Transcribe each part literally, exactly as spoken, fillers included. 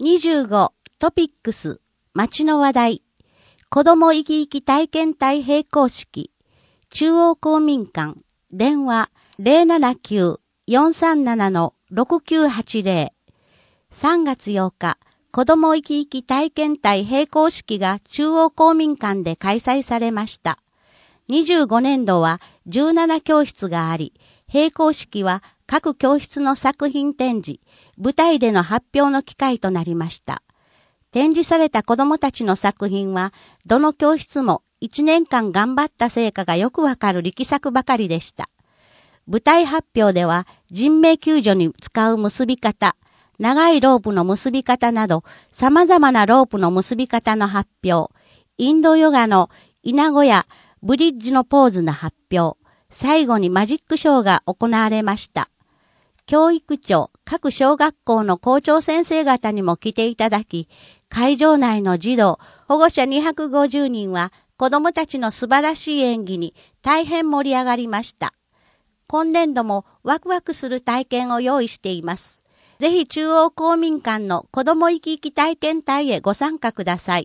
にじゅうごトピックス街の話題子ども生き生き体験体閉校式中央公民館電話 ゼロななきゅう よんさんなな ろくきゅうはちゼロ さんがつようか子ども生き生き体験体閉校式が中央公民館で開催されました。にじゅうごねんどはじゅうななきょうしつがあり、閉校式は各教室の作品展示、舞台での発表の機会となりました。展示された子どもたちの作品は、どの教室もいちねんかん頑張った成果がよくわかる力作ばかりでした。舞台発表では、人命救助に使う結び方、長いロープの結び方など、様々なロープの結び方の発表、インドヨガのイナゴやブリッジのポーズの発表、最後にマジックショーが行われました。教育庁、各小学校の校長先生方にも来ていただき、会場内の児童、保護者にひゃくごじゅうにんは子どもたちの素晴らしい演技に大変盛り上がりました。今年度もワクワクする体験を用意しています。ぜひ中央公民館の子ども生き生き体験隊へご参加ください。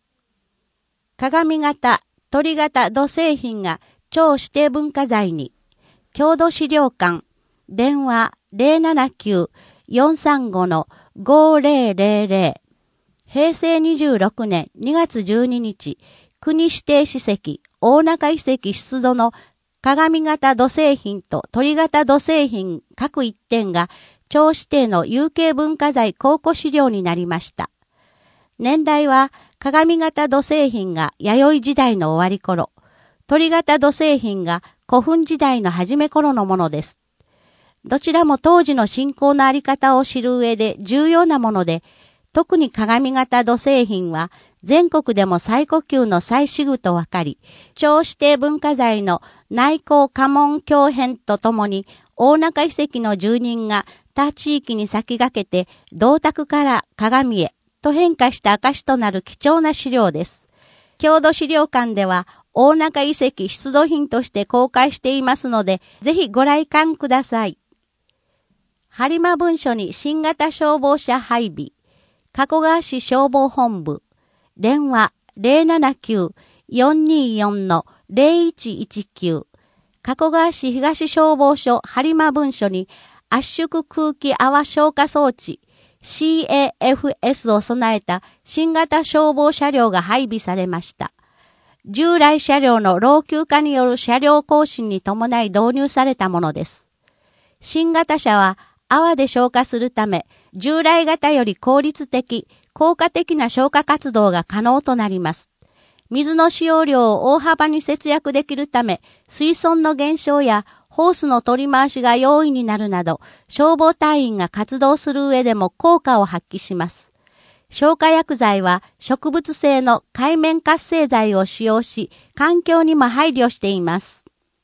鏡型、鳥型土製品が超指定文化財に、郷土資料館、電話 ゼロななきゅう よんさんご ごゼロゼロゼロ 平成にじゅうろくねんにがつじゅうににち、国指定史跡大中遺跡出土の鏡型土製品と鳥型土製品各いってんが超指定の有形文化財考古資料になりました。年代は鏡型土製品が弥生時代の終わり頃、鳥型土製品が古墳時代の初め頃のものです。どちらも当時の信仰のあり方を知る上で重要なもので、特に鏡型土製品は全国でも最古級の最始具とわかり、超指定文化財の内向家紋鏡片とともに大中遺跡の住人が他地域に先駆けて銅鐸から鏡へと変化した証となる貴重な資料です。郷土資料館では大中遺跡出土品として公開していますので、ぜひご来館ください。播磨分署に新型消防車配備。加古川市消防本部。電話 ゼロななきゅう よんによん ゼロいちいちきゅう。加古川市東消防署播磨分署に圧縮空気泡消火装置 シーエーエフエス を備えた新型消防車両が配備されました。従来車両の老朽化による車両更新に伴い導入されたものです。新型車は泡で消火するため、従来型より効率的、効果的な消火活動が可能となります。水の使用量を大幅に節約できるため、水損の減少やホースの取り回しが容易になるなど、消防隊員が活動する上でも効果を発揮します。消火薬剤は植物性の界面活性剤を使用し、環境にも配慮しています。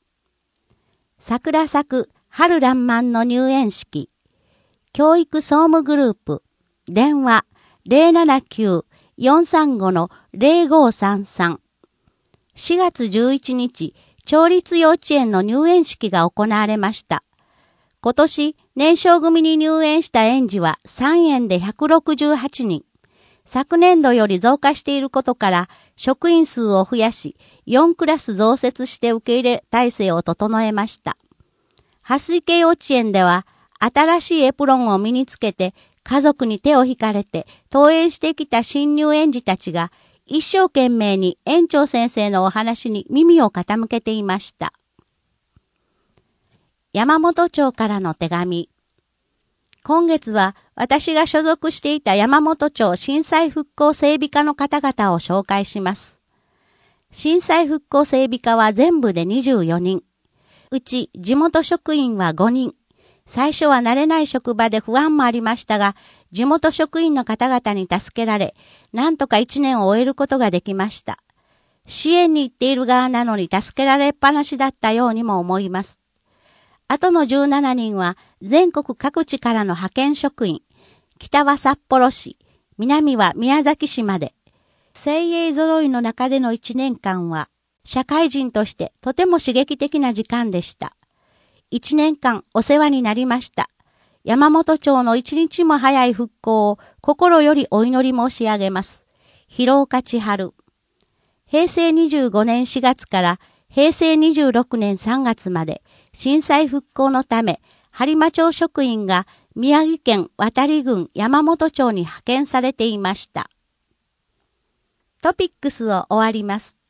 桜咲く春爛漫の入園式。教育総務グループ。電話 ゼロななきゅう よんさんご ゼロごさんさん。しがつじゅういちにち、町立幼稚園の入園式が行われました。今年、年少組に入園した園児はさんえんでひゃくろくじゅうはちにん。昨年度より増加していることから、職員数を増やし、よんクラス増設して受け入れ体制を整えました。蓮池幼稚園では、新しいエプロンを身につけて、家族に手を引かれて、登園してきた新入園児たちが、一生懸命に園長先生のお話に耳を傾けていました。山本町からの手紙。今月は私が所属していた山本町震災復興整備課の方々を紹介します。震災復興整備課は全部でにじゅうよにん。うち地元職員はごにん。最初は慣れない職場で不安もありましたが、地元職員の方々に助けられ、なんとかいちねんを終えることができました。支援に行っている側なのに助けられっぱなしだったようにも思います。あとのじゅうななにんは全国各地からの派遣職員、北は札幌市、南は宮崎市まで。精鋭揃いの中でのいちねんかんは、社会人としてとても刺激的な時間でした。一年間お世話になりました。 山本町の一日も早い復興を心よりお祈り申し上げます。広岡千春。へいせいにじゅうごねんしがつからへいせいにじゅうろくねんさんがつまで震災復興のため、播磨町職員が宮城県渡郡山本町に派遣されていました。トピックスを終わります。